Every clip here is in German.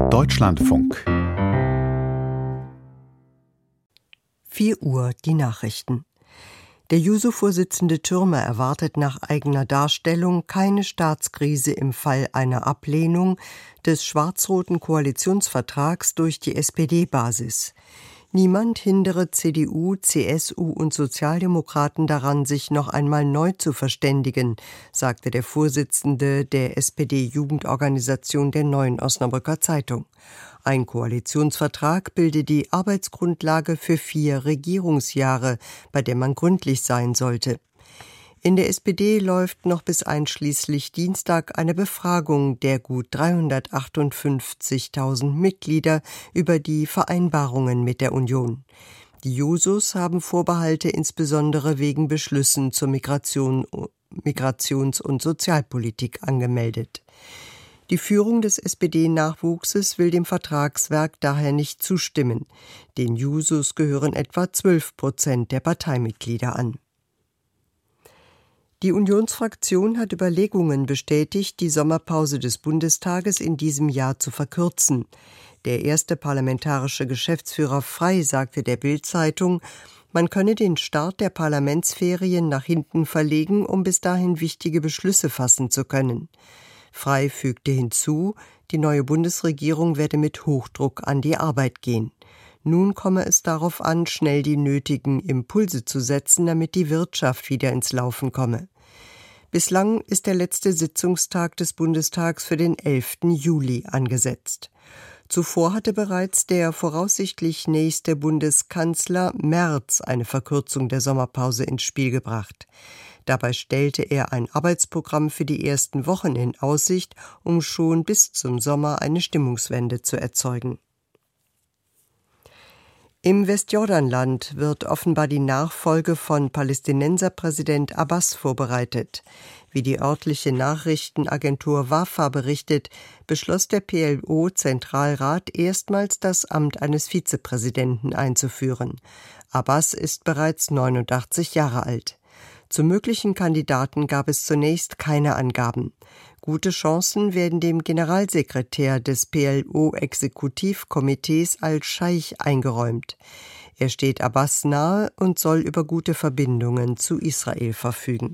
Deutschlandfunk. 4 Uhr die Nachrichten. Der Juso-Vorsitzende Türmer erwartet nach eigener Darstellung keine Staatskrise im Fall einer Ablehnung des schwarz-roten Koalitionsvertrags durch die SPD-Basis. Niemand hindere CDU, CSU und Sozialdemokraten daran, sich noch einmal neu zu verständigen, sagte der Vorsitzende der SPD-Jugendorganisation der Neuen Osnabrücker Zeitung. Ein Koalitionsvertrag bilde die Arbeitsgrundlage für 4 Regierungsjahre, bei der man gründlich sein sollte. In der SPD läuft noch bis einschließlich Dienstag eine Befragung der gut 358.000 Mitglieder über die Vereinbarungen mit der Union. Die Jusos haben Vorbehalte insbesondere wegen Beschlüssen zur Migrations- und Sozialpolitik angemeldet. Die Führung des SPD-Nachwuchses will dem Vertragswerk daher nicht zustimmen. Den Jusos gehören etwa 12% der Parteimitglieder an. Die Unionsfraktion hat Überlegungen bestätigt, die Sommerpause des Bundestages in diesem Jahr zu verkürzen. Der erste parlamentarische Geschäftsführer Frey sagte der Bild-Zeitung, man könne den Start der Parlamentsferien nach hinten verlegen, um bis dahin wichtige Beschlüsse fassen zu können. Frey fügte hinzu, die neue Bundesregierung werde mit Hochdruck an die Arbeit gehen. Nun komme es darauf an, schnell die nötigen Impulse zu setzen, damit die Wirtschaft wieder ins Laufen komme. Bislang ist der letzte Sitzungstag des Bundestags für den 11. Juli angesetzt. Zuvor hatte bereits der voraussichtlich nächste Bundeskanzler Merz eine Verkürzung der Sommerpause ins Spiel gebracht. Dabei stellte er ein Arbeitsprogramm für die ersten Wochen in Aussicht, um schon bis zum Sommer eine Stimmungswende zu erzeugen. Im Westjordanland wird offenbar die Nachfolge von Palästinenserpräsident Abbas vorbereitet. Wie die örtliche Nachrichtenagentur Wafa berichtet, beschloss der PLO-Zentralrat erstmals das Amt eines Vizepräsidenten einzuführen. Abbas ist bereits 89 Jahre alt. Zu möglichen Kandidaten gab es zunächst keine Angaben. Gute Chancen werden dem Generalsekretär des PLO-Exekutivkomitees al-Scheich eingeräumt. Er steht Abbas nahe und soll über gute Verbindungen zu Israel verfügen.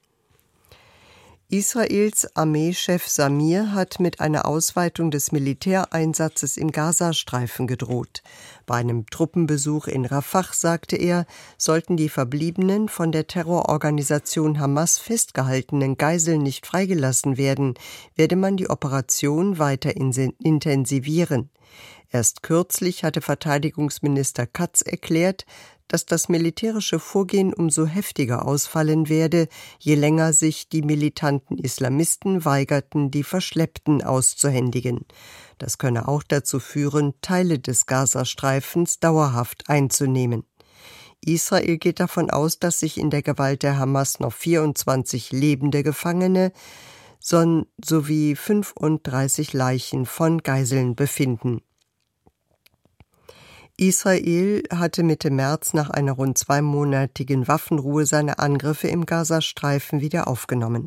Israels Armeechef Samir hat mit einer Ausweitung des Militäreinsatzes im Gazastreifen gedroht. Bei einem Truppenbesuch in Rafah sagte er, sollten die verbliebenen von der Terrororganisation Hamas festgehaltenen Geiseln nicht freigelassen werden, werde man die Operation weiter intensivieren. Erst kürzlich hatte Verteidigungsminister Katz erklärt, dass das militärische Vorgehen umso heftiger ausfallen werde, je länger sich die militanten Islamisten weigerten, die Verschleppten auszuhändigen. Das könne auch dazu führen, Teile des Gazastreifens dauerhaft einzunehmen. Israel geht davon aus, dass sich in der Gewalt der Hamas noch 24 lebende Gefangene sowie 35 Leichen von Geiseln befinden. Israel hatte Mitte März nach einer rund 2-monatigen Waffenruhe seine Angriffe im Gazastreifen wieder aufgenommen.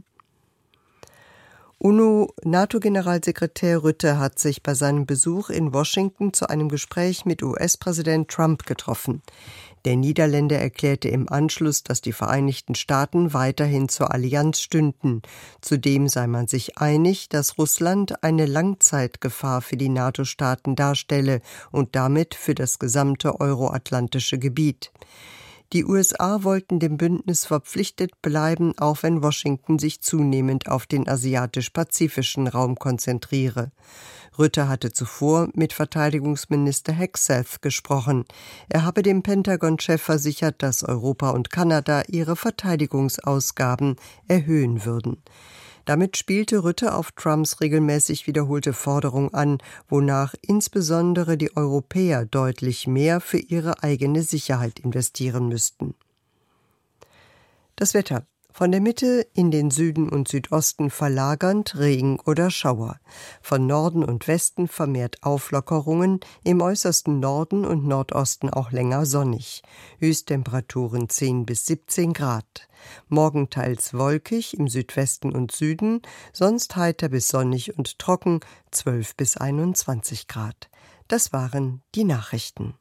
NATO-Generalsekretär Rutte hat sich bei seinem Besuch in Washington zu einem Gespräch mit US-Präsident Trump getroffen. Der Niederländer erklärte im Anschluss, dass die Vereinigten Staaten weiterhin zur Allianz stünden. Zudem sei man sich einig, dass Russland eine Langzeitgefahr für die NATO-Staaten darstelle und damit für das gesamte euroatlantische Gebiet. Die USA wollten dem Bündnis verpflichtet bleiben, auch wenn Washington sich zunehmend auf den asiatisch-pazifischen Raum konzentriere. Rutte hatte zuvor mit Verteidigungsminister Hegseth gesprochen. Er habe dem Pentagon-Chef versichert, dass Europa und Kanada ihre Verteidigungsausgaben erhöhen würden. Damit spielte Rutte auf Trumps regelmäßig wiederholte Forderung an, wonach insbesondere die Europäer deutlich mehr für ihre eigene Sicherheit investieren müssten. Das Wetter. Von der Mitte in den Süden und Südosten verlagernd Regen oder Schauer. Von Norden und Westen vermehrt Auflockerungen, im äußersten Norden und Nordosten auch länger sonnig. Höchsttemperaturen 10 bis 17 Grad. Morgen teils wolkig im Südwesten und Süden, sonst heiter bis sonnig und trocken 12 bis 21 Grad. Das waren die Nachrichten.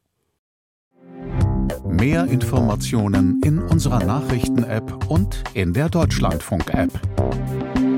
Mehr Informationen in unserer Nachrichten-App und in der Deutschlandfunk-App.